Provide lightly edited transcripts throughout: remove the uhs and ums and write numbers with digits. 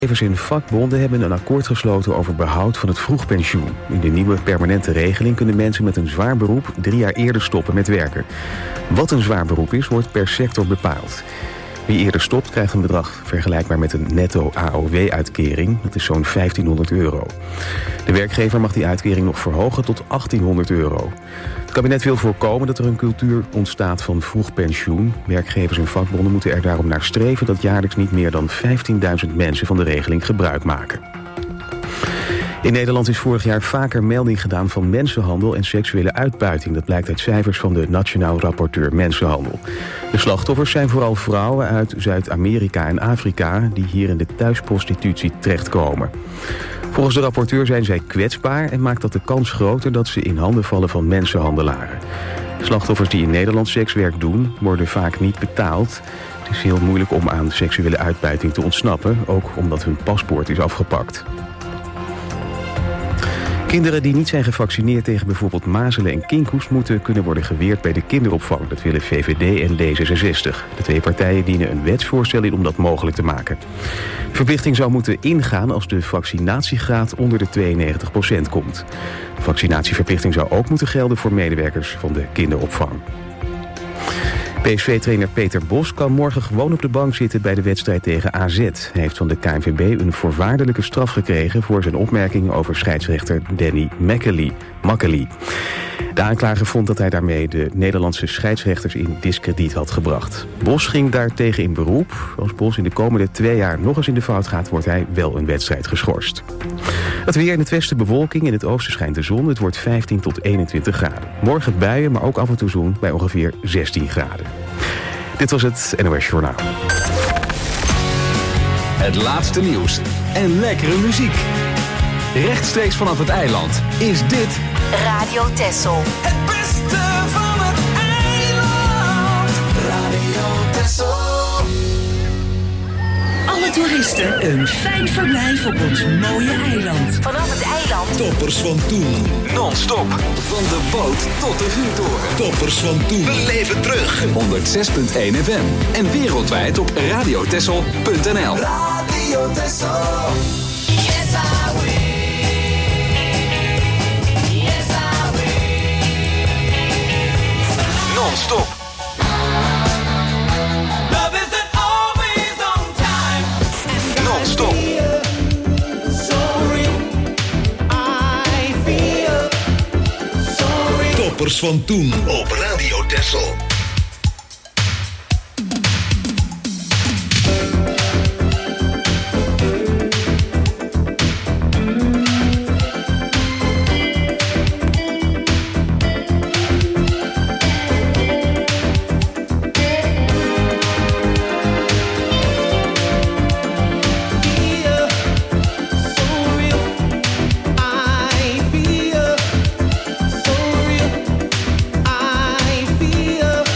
Werkgevers en vakbonden hebben een akkoord gesloten over behoud van het vroegpensioen. In de nieuwe permanente regeling kunnen mensen met een zwaar beroep 3 jaar eerder stoppen met werken. Wat een zwaar beroep is, wordt per sector bepaald. Wie eerder stopt krijgt een bedrag vergelijkbaar met een netto AOW-uitkering. Dat is zo'n €1500. De werkgever mag die uitkering nog verhogen tot €1800. Het kabinet wil voorkomen dat er een cultuur ontstaat van vroeg pensioen. Werkgevers en vakbonden moeten er daarom naar streven dat jaarlijks niet meer dan 15.000 mensen van de regeling gebruik maken. In Nederland is vorig jaar vaker melding gedaan van mensenhandel en seksuele uitbuiting. Dat blijkt uit cijfers van de Nationaal Rapporteur Mensenhandel. De slachtoffers zijn vooral vrouwen uit Zuid-Amerika en Afrika die hier in de thuisprostitutie terechtkomen. Volgens de rapporteur zijn zij kwetsbaar en maakt dat de kans groter dat ze in handen vallen van mensenhandelaren. Slachtoffers die in Nederland sekswerk doen, worden vaak niet betaald. Het is heel moeilijk om aan seksuele uitbuiting te ontsnappen, ook omdat hun paspoort is afgepakt. Kinderen die niet zijn gevaccineerd tegen bijvoorbeeld mazelen en kinkhoest moeten kunnen worden geweerd bij de kinderopvang. Dat willen VVD en D66. De twee partijen dienen een wetsvoorstel in om dat mogelijk te maken. De verplichting zou moeten ingaan als de vaccinatiegraad onder de 92% komt. De vaccinatieverplichting zou ook moeten gelden voor medewerkers van de kinderopvang. PSV-trainer Peter Bos kan morgen gewoon op de bank zitten bij de wedstrijd tegen AZ. Hij heeft van de KNVB een voorwaardelijke straf gekregen voor zijn opmerkingen over scheidsrechter Danny Makkely. De aanklager vond dat hij daarmee de Nederlandse scheidsrechters in diskrediet had gebracht. Bos ging daartegen in beroep. Als Bos in de komende 2 jaar nog eens in de fout gaat, wordt hij wel een wedstrijd geschorst. Het weer in het westen bewolking, in het oosten schijnt de zon. Het wordt 15 tot 21 graden. Morgen buien, maar ook af en toe zon bij ongeveer 16 graden. Dit was het NOS Journaal. Het laatste nieuws en lekkere muziek. Rechtstreeks vanaf het eiland is dit Radio Texel. Het beste van het eiland. Radio Texel. Alle toeristen een fijn verblijf op ons mooie eiland. Vanaf het eiland. Toppers van toen. non-stop van de boot tot de vuurtoren. Toppers van toen. We leven terug. 106.1 FM en wereldwijd op radiotessel.nl. Radio Texel. Yes, I will. Non-stop. Love isn't always on time. Non-stop. Sorry, I feel sorry. Toppers van toen op Radio Texel. I feel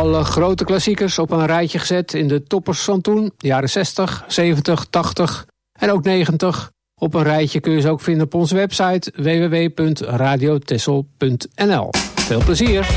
Alle grote klassiekers op een rijtje gezet in de toppers van toen. De jaren 60, 70, 80 en ook 90. Op een rijtje kun je ze ook vinden op onze website www.radiotexel.nl. Veel plezier!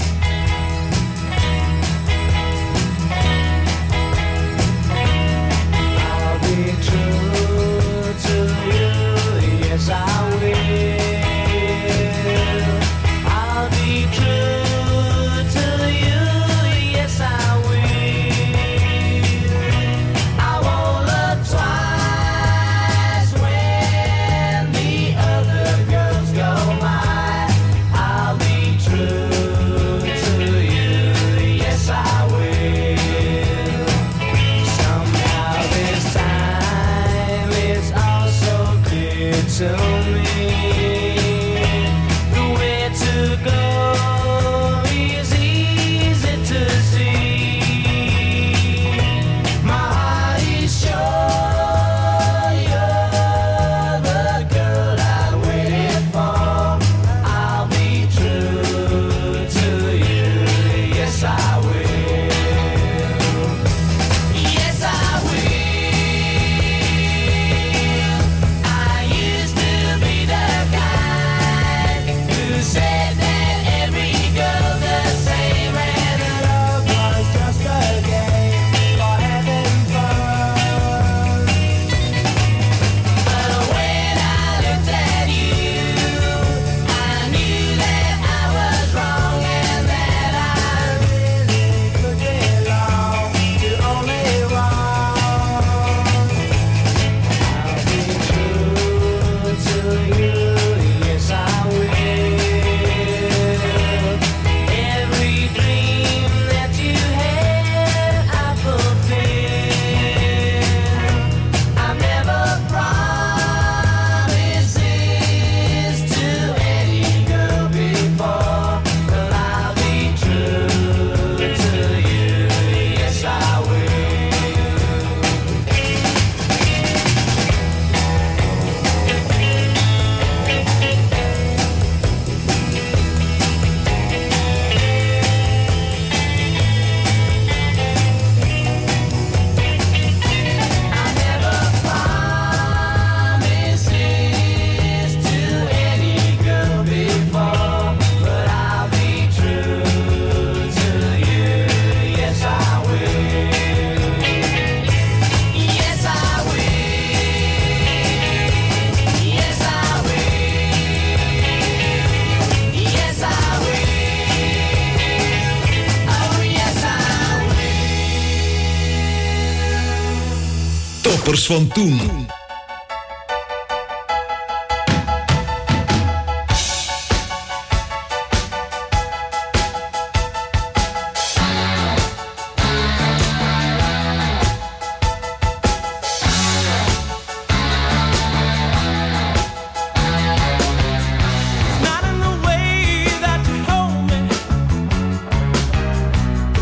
Toppers van toen.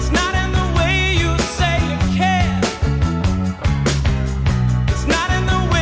Not in the way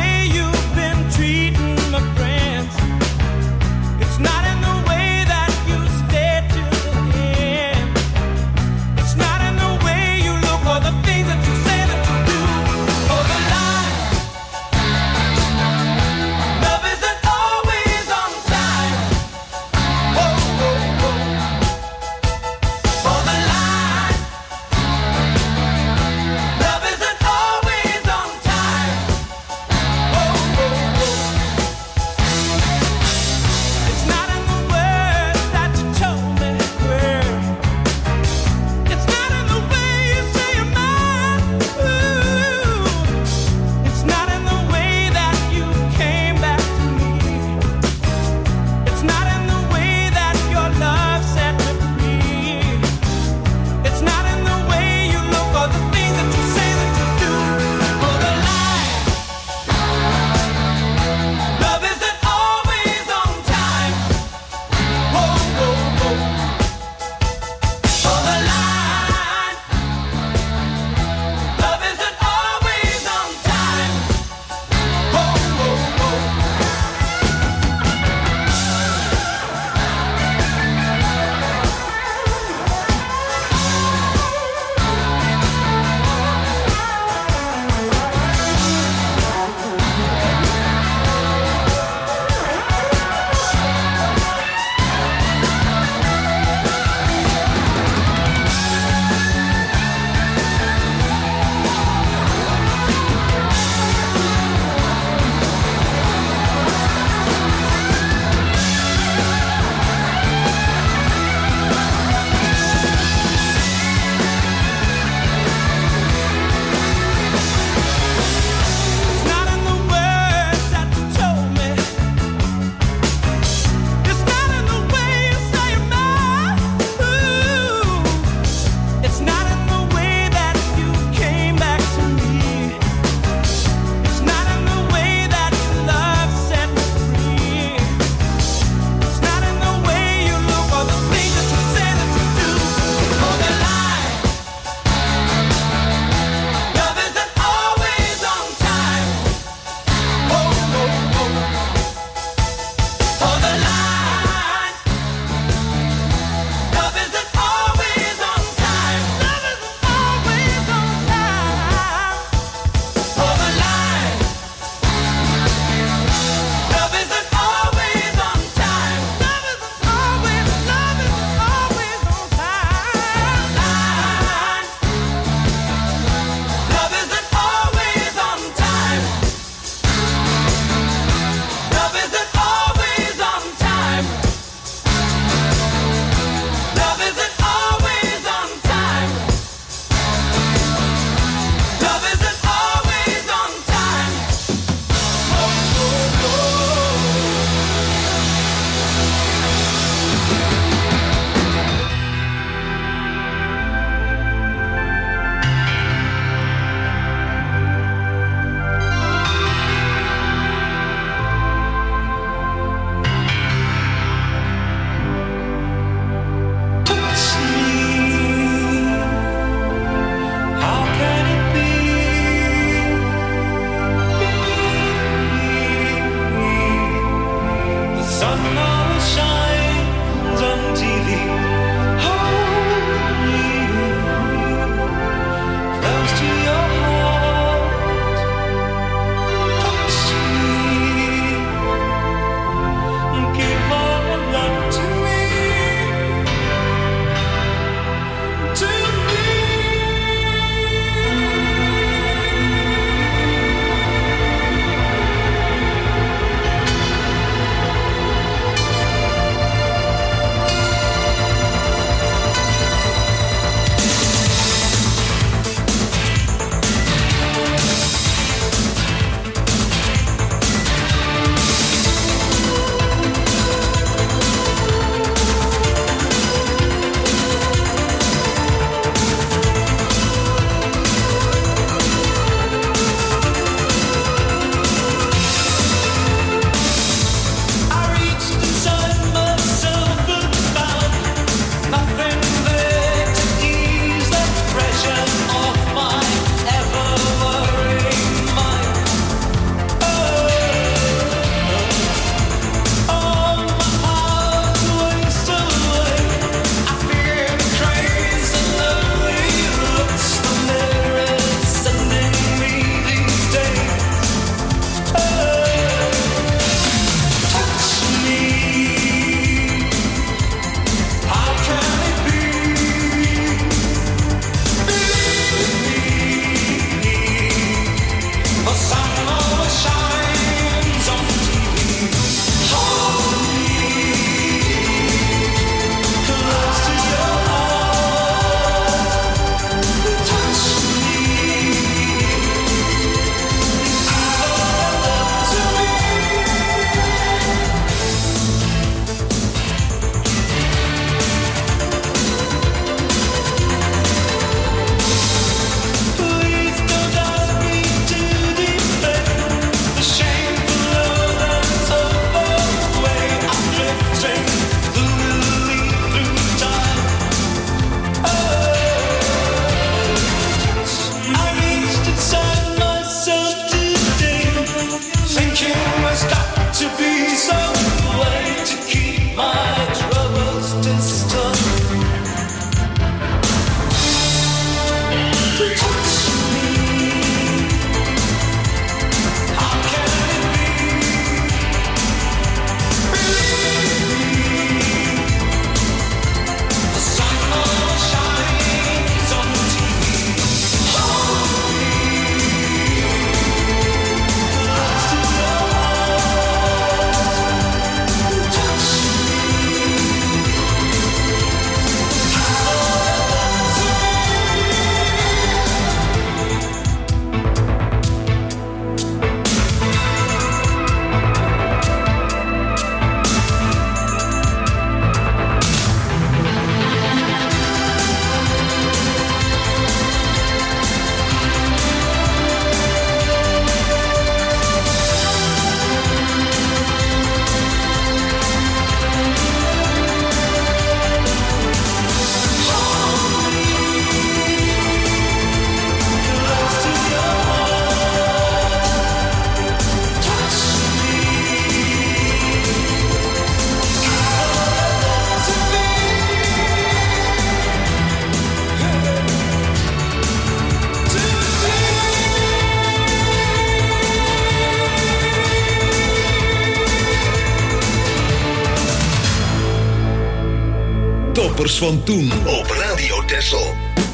Toppers van toen op Radio Texel.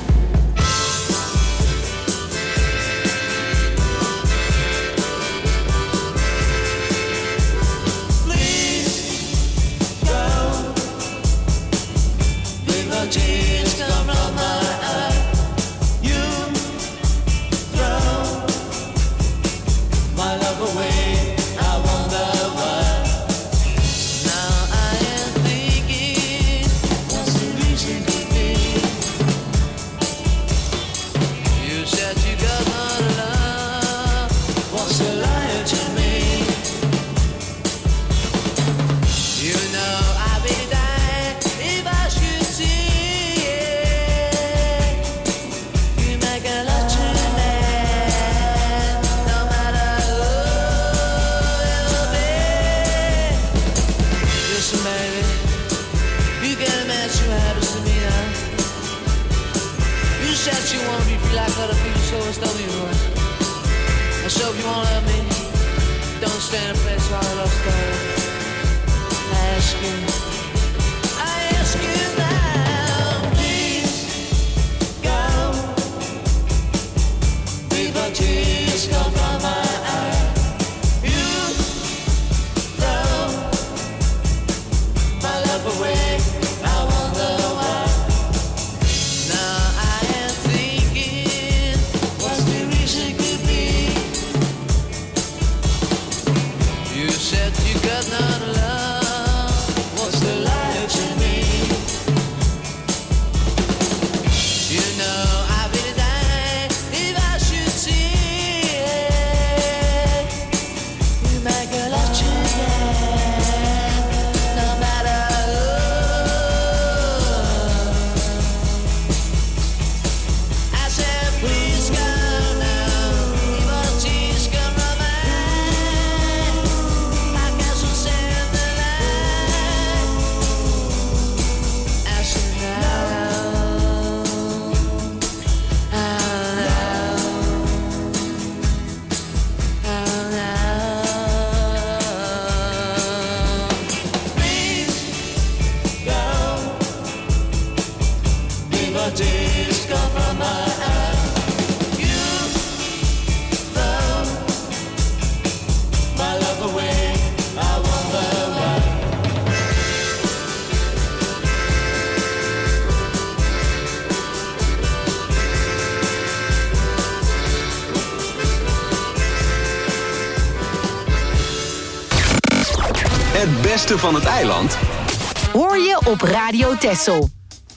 Het beste van het eiland hoor je op Radio Texel.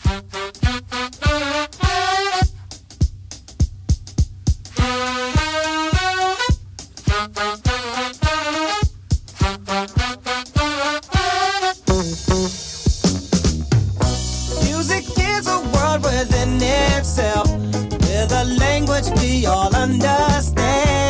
Music is a world within itself, with a language we all understand,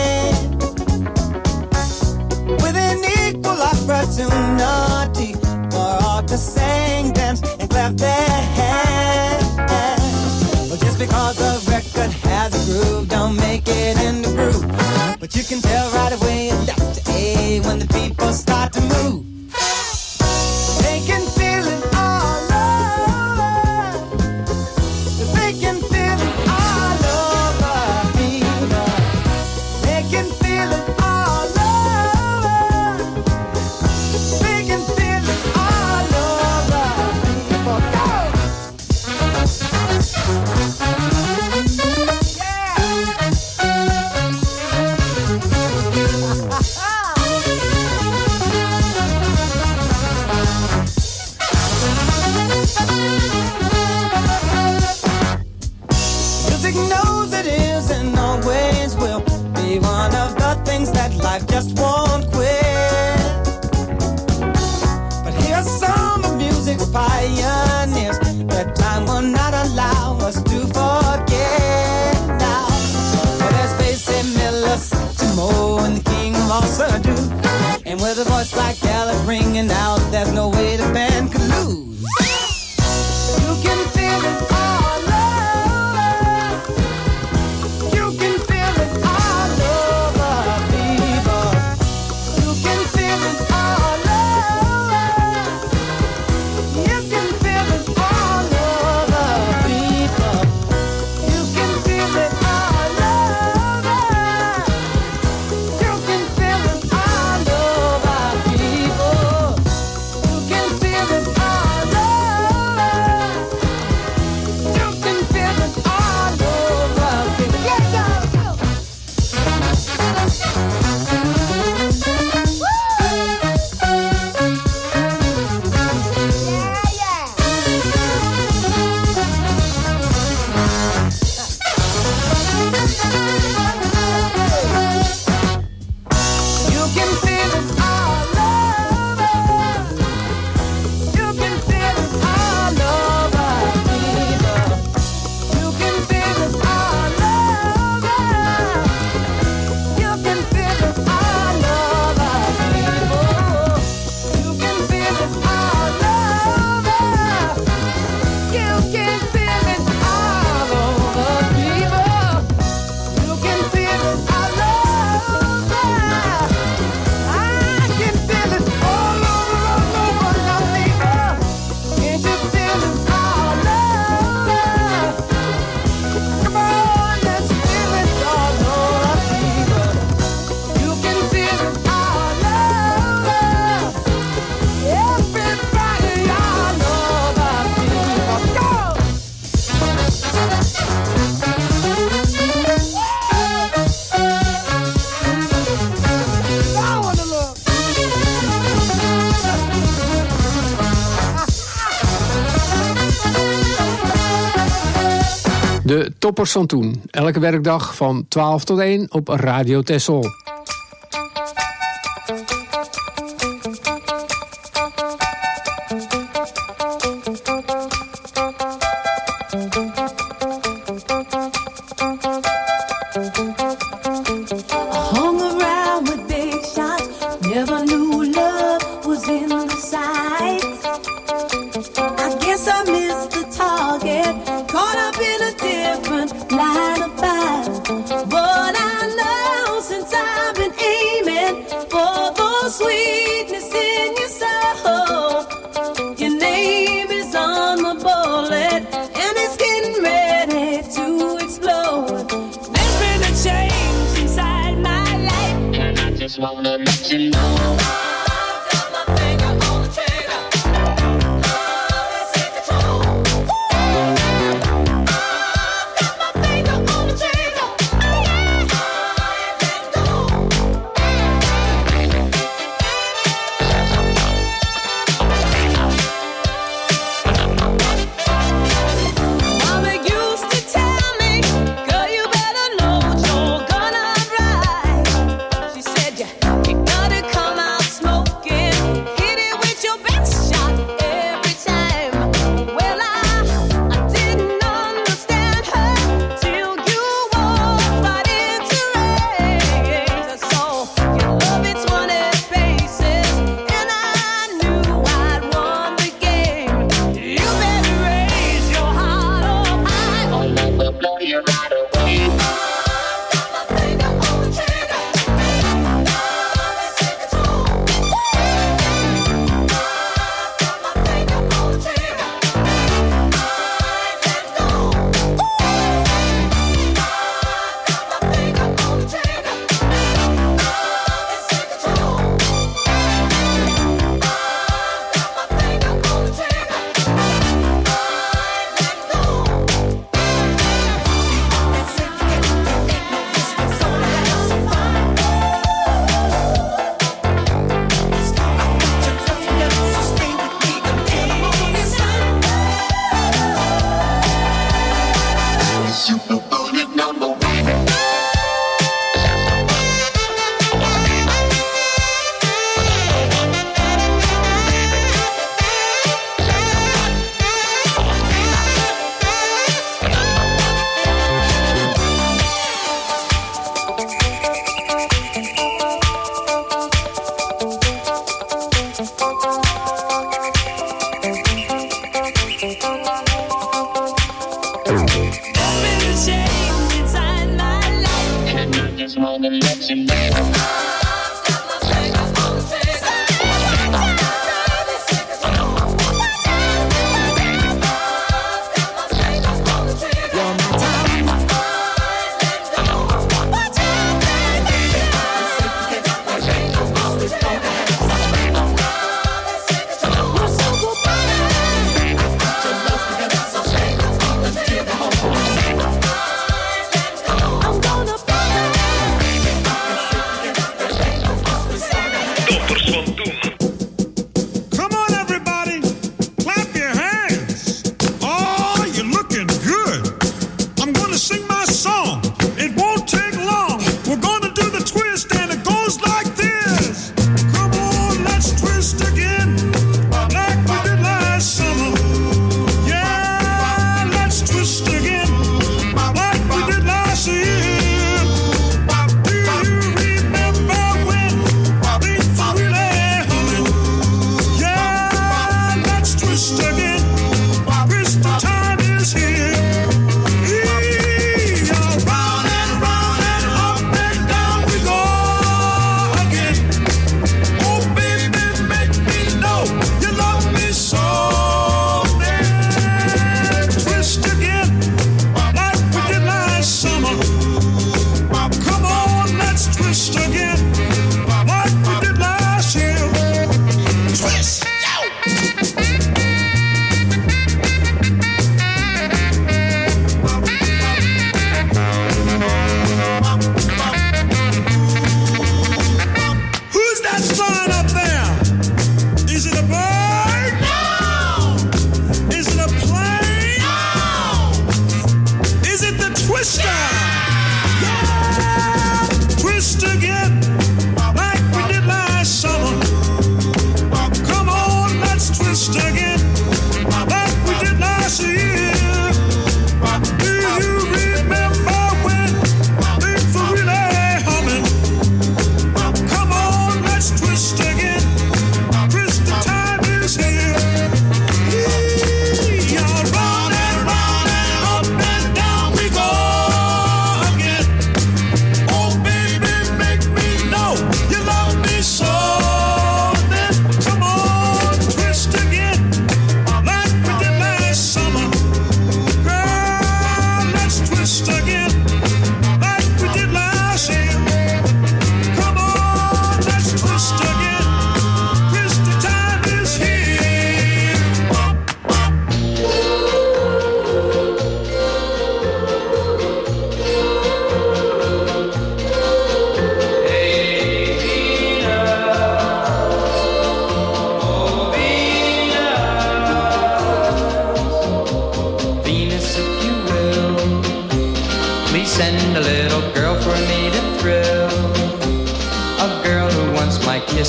with an equal opportunity for all to sing, dance, and clap their hands. But just because the record has a groove, don't make it in the groove. But you can tell right away left to A when the people start to move. They can feel it all over. They can feel it all over people. They can feel it all over. They can feel it all over people. Go! Music knows it is and always will be one of the things that life just won't quit. But here's some of music's pioneers that time will not allow us to forget now. Well, there's Basie Miller, Satchmo, and the king of all Surdu. And with a voice like Gallup ringing out, there's no way the band could lose. You can feel it all over. You can feel it all over, people. You can feel it all over. You can feel it all De Toppers van Toen. Elke werkdag van 12 tot 1 op Radio Texel.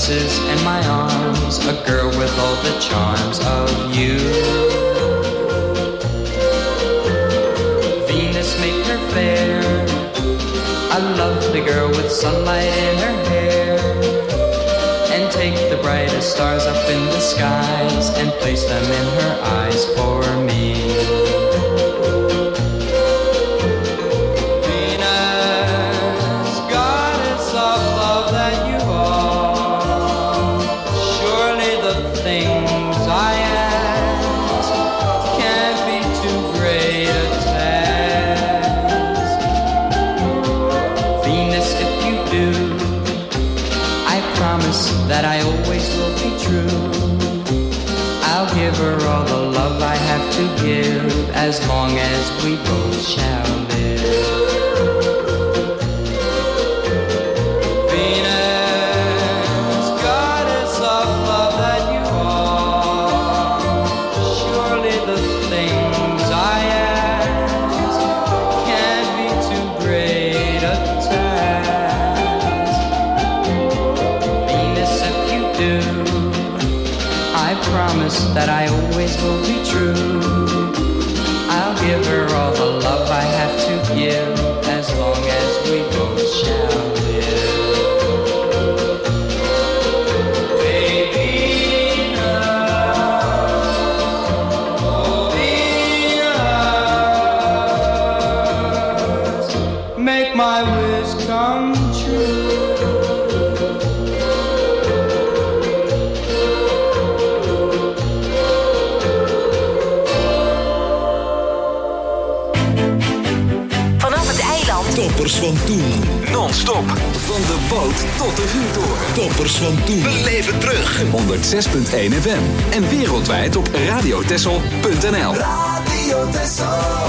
kisses and my arms, a girl with all the charms of you. Venus make her fair, a lovely girl with sunlight in her hair, and take the brightest stars up in the skies and place them in her eyes for me. That I always will be true. I'll give her all the love I have to give, as long as we both shall live. Venus, goddess of love that you are, surely the things I ask can't be too great a task. I promise that I always will be true. I'll give her all the love I have to give, as long as we both shall live. Baby, oh Venus, make my wish come true. Toppers van toen. Non-stop. Van de boot tot de vuurtoren. Toppers van toen. We leven terug. 106.1 FM. En wereldwijd op radiotessel.nl. Radio Tessel.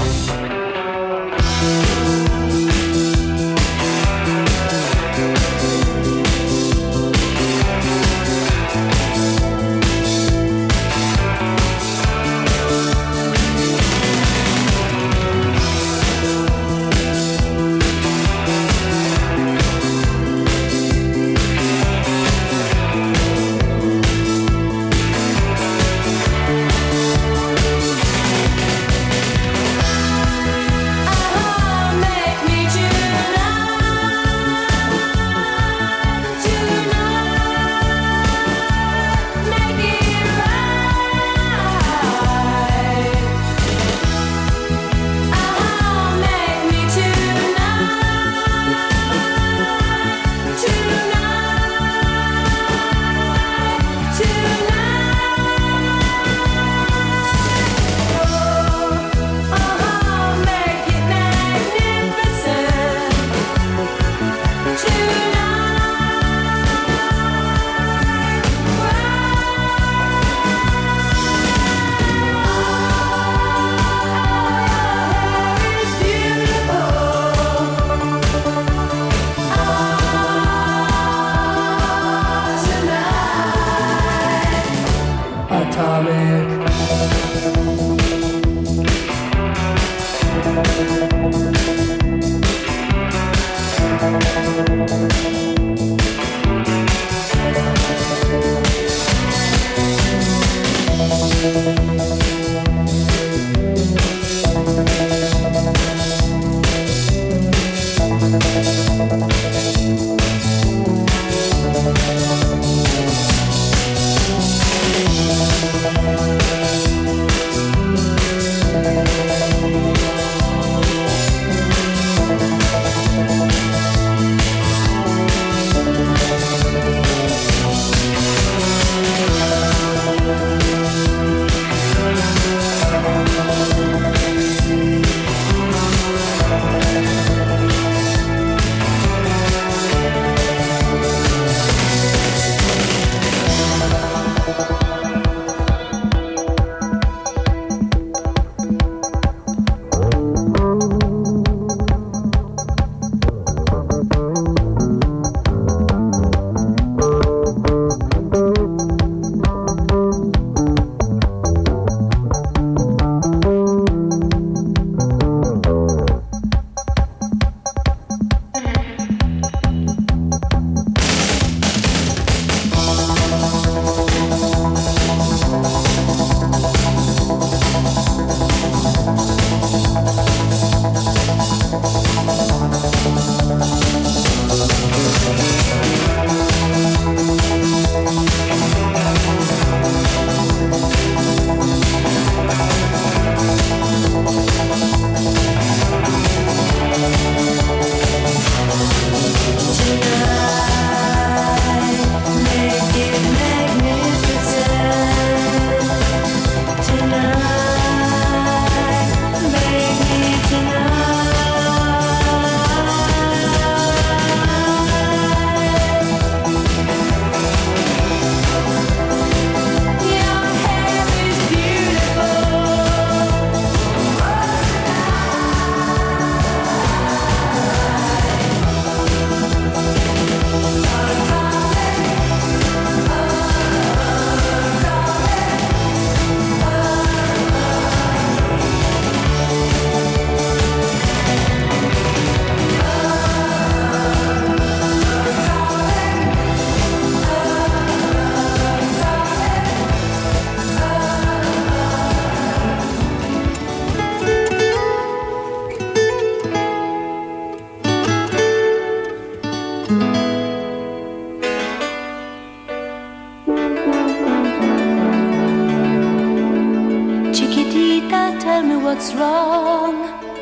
tell me what's wrong.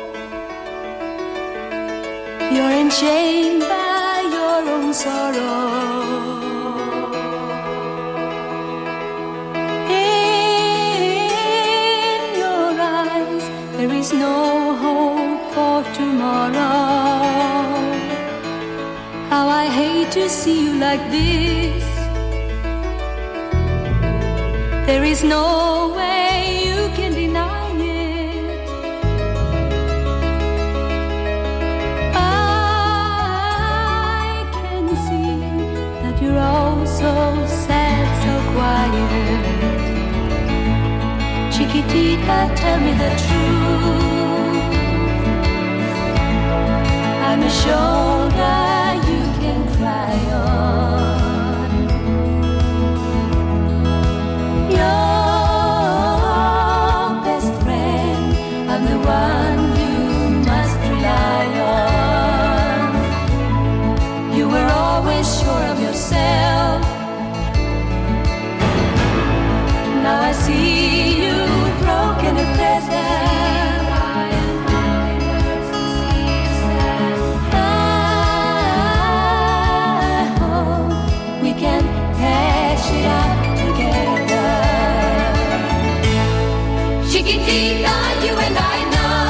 You're enchained by your own sorrow. In your eyes there is no hope for tomorrow. How I hate to see you like this. There is no way you can deny it. I can see that you're all so sad, so quiet. Chiquitita, tell me the truth. I'm a shoulder you can cry on. Your best friend, I'm the one you must rely on. You were always sure of yourself. Now I see you broken and feathered. Chiquitita, you and I know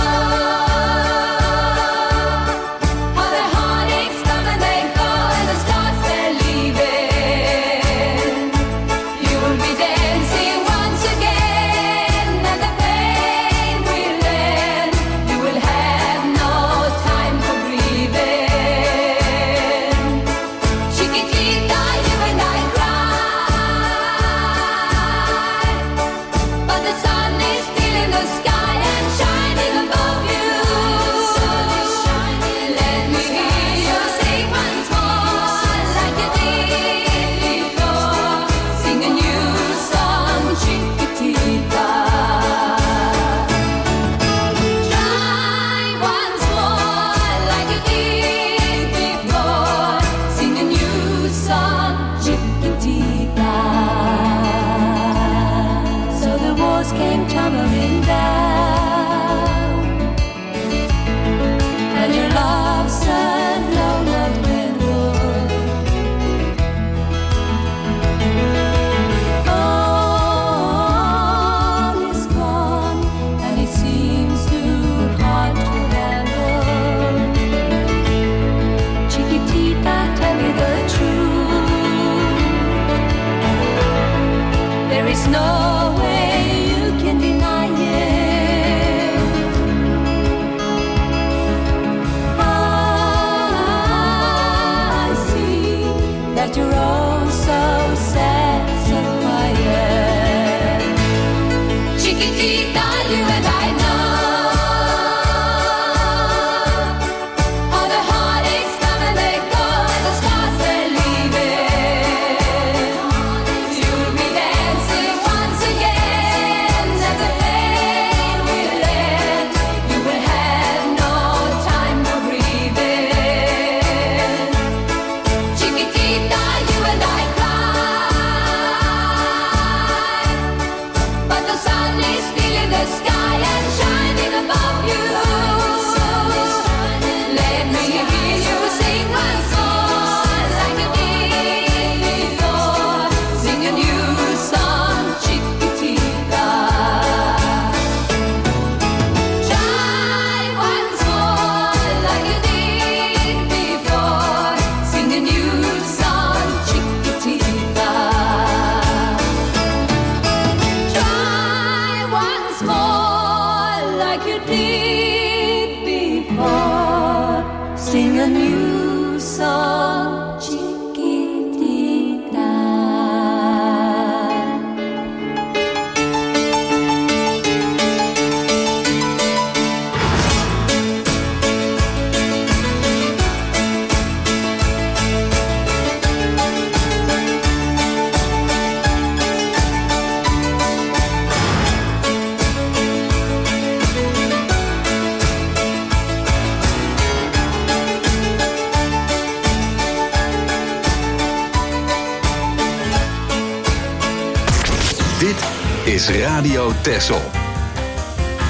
how the heartaches come and they go and the stars they're leaving. You will be dancing once again and the pain will end. You will have no time for breathing. Chiquitita, you and I cry, but the sun is still in the sky and shining above you. Let me hear you sing once more like you did before. Sing a new song, Chiquitita. Try once more like you did before. Sing a new song, Chiquitita. So the walls came tumbling down, and your love said no love dwindled. All is gone, and it seems too hard to handle. Chiquitita, tell me the truth. There is no way you can deny it. I see that you're all so sad, so quiet. Chiquitita, you and I know how the heartaches come and they go and the stars they're leaving. You'll be dancing once again and the pain will end. You will have no time for breathing. Chiquitita, you and I cry, but the sun is still in the sky and shining above you. Let me hear you sing once more like you did before. Sing a new song, Chiquitita. Try once more like you did before. Sing a new song, Chiquitita. Try once more like you did before. Sing a new song, Chiquitita. Dit is Radio Texel.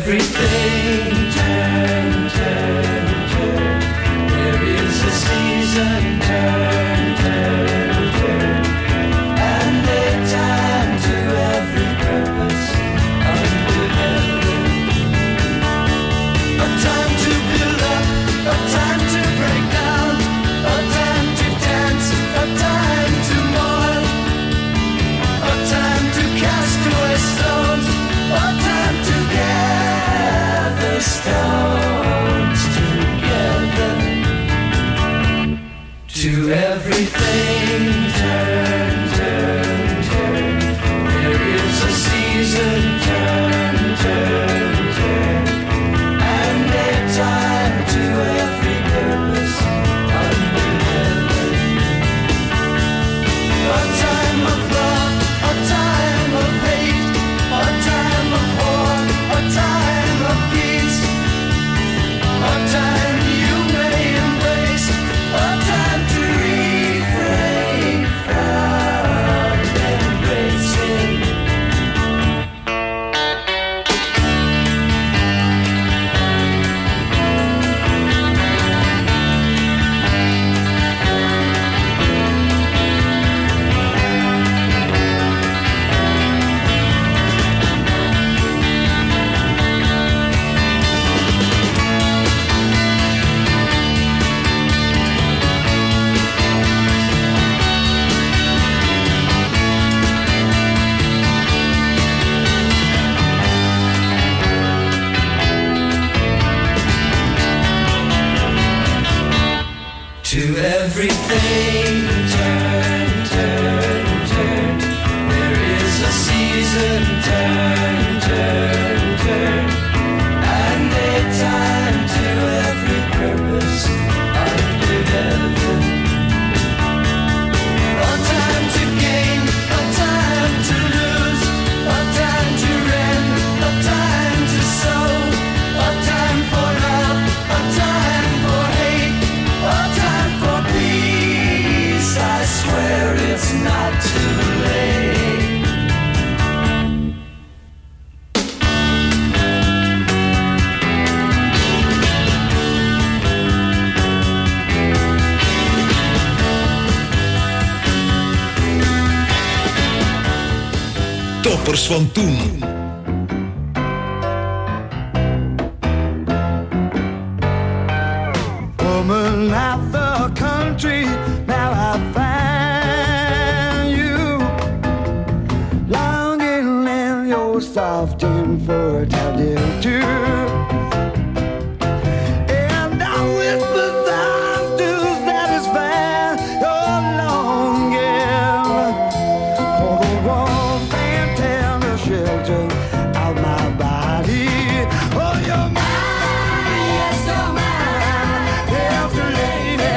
everything, turn, turn, turn. There is a season, turn, turn, turn. And a time to every purpose under heaven. A time to build up, a time to break down, a time to dance, a time to mourn, a time to cast away stones, a time to gather stones together. To everything, turn, turn, turn. There is a season, turn, turn, turn. And a time to every purpose under heaven. A time of love, a time of hate, a time of war, a time of peace, a time you may embrace, a time to refrain from embracing. To everything, turn, turn, turn. There is a season, turn, turn, turn. And a time to every purpose under heaven. A time to gain, a time to lose, a time to rend, a time to sow, a time for love, a time for hate, a time for peace. I swear it's not too late. Toppers van toen. Woman of the country, now I find you longing in your soft and fertile too. And I whisper songs to satisfy your longing for the warmth and tender shelter of my body. Oh, you're mine, yes, you're mine, yes, lady.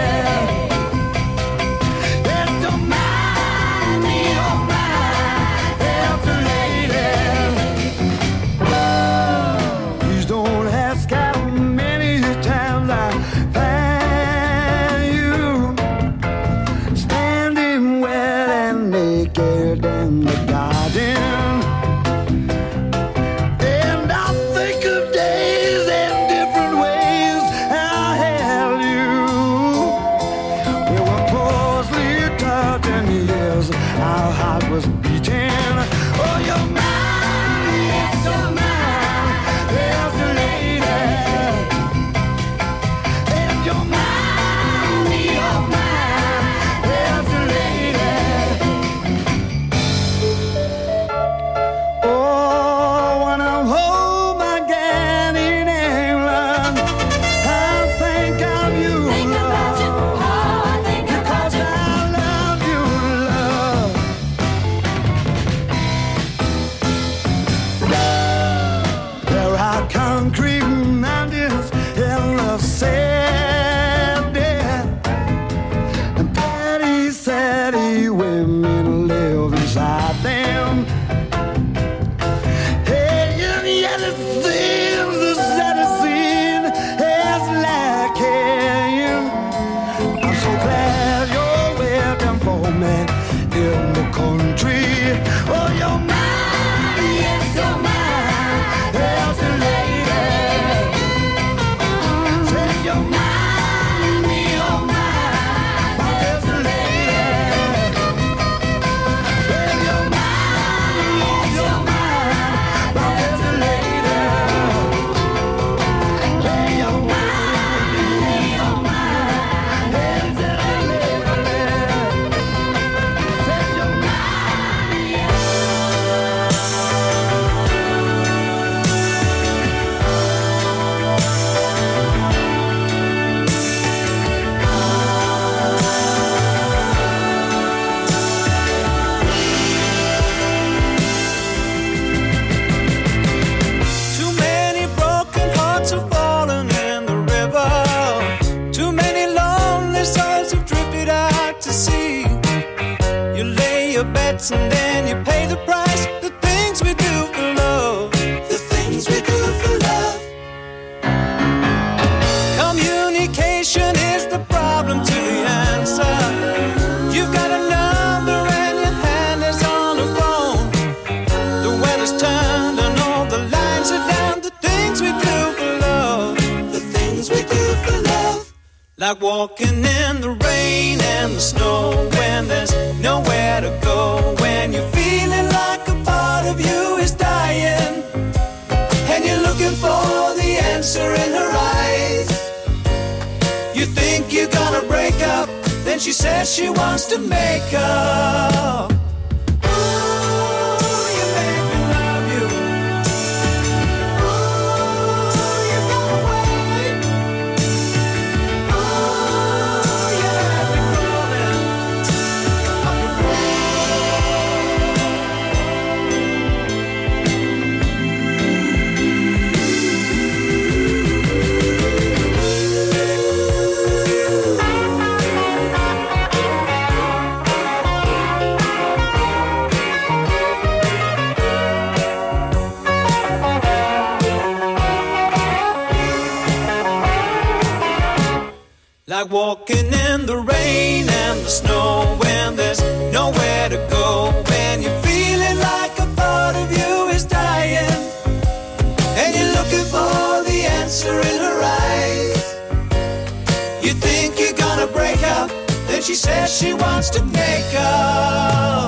Yes, you're mine, you're mine, yes, lady. Please don't is turned and all the lines are down. The things we do for love, the things we do for love. Like walking in the rain and the snow when there's nowhere to go. When you're feeling like a part of you is dying and you're looking for the answer in her eyes. You think you're gonna break up, then she says she wants to make up. Like walking in the rain and the snow when there's nowhere to go. When you're feeling like a part of you is dying and you're looking for the answer in her eyes. You think you're gonna break up, then she says she wants to make up.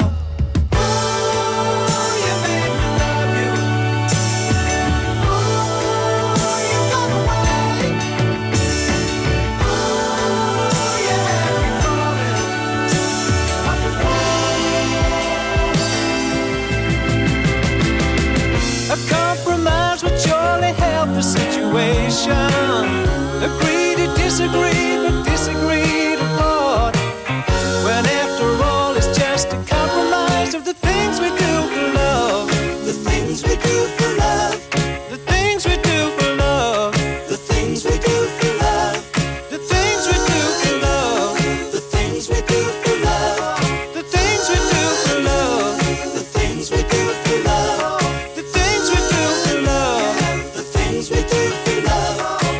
Agree to disagree, but disagree to part. When after all it's just a compromise of the things we do for love. The things we do for love. The things we do for love. The things we do for love. The things we do for love. The things we do for love. The things we do for love. The things we do for love. The things we do for love. The things we do for love.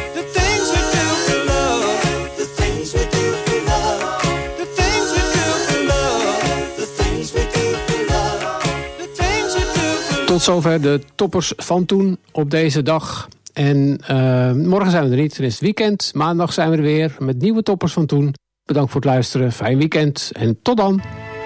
Tot zover de toppers van toen op deze dag. En morgen zijn we er niet, dan is het weekend. Maandag zijn we er weer met nieuwe toppers van toen. Bedankt voor het luisteren, fijn weekend en tot dan.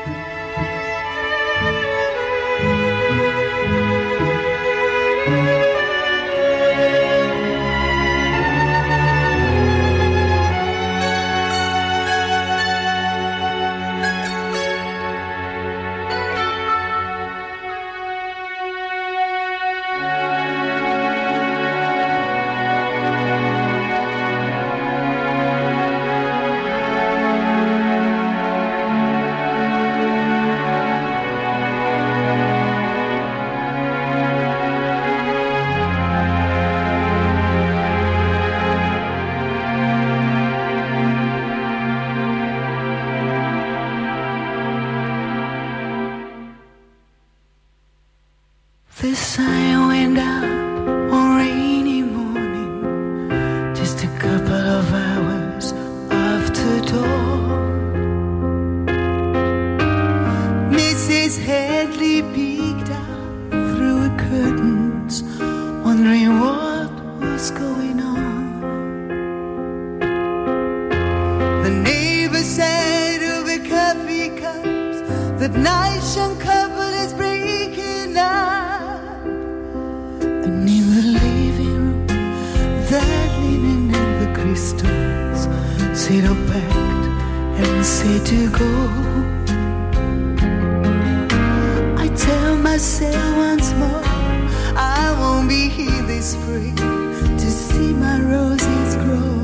The sign went out one rainy morning, just a couple of hours after dawn. Mrs. Hadley peeked out through the curtains, wondering what was going on. The neighbor said over coffee cups that nice young couple is breaking up. And in the living room, that linen and the crystals sit up packed and said to go. I tell myself once more, I won't be here this spring to see my roses grow.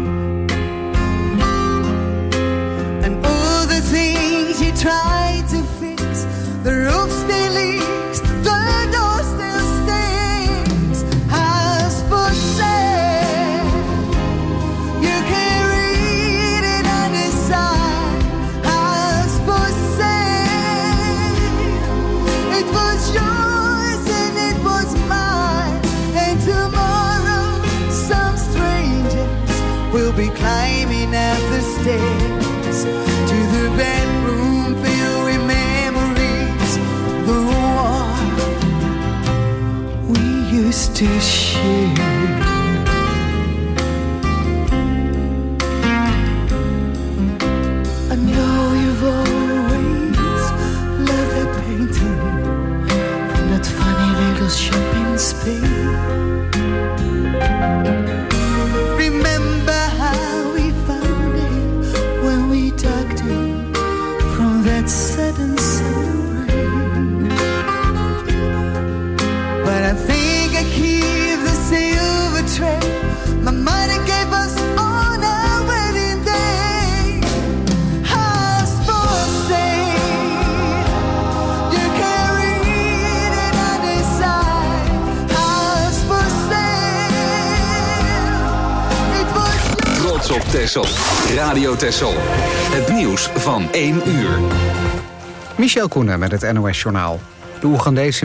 And all the things you try to fix, the roof still leaks, the door still stinks. House for sale, you can read it on the side. House for sale, it was yours and it was mine. And tomorrow some strange to share. I know you've always loved that painting from that funny little shop in Spain. Remember how we found it when we tucked it from that sudden summer rain. But I think I keep the silver tray my mother gave us on our wedding day. House for sale, you carry it on the side. House for sale, it was Trots op Texel. Radio Texel. Het nieuws van 1 uur. Michel Koenen met het NOS-journaal. De Oegandese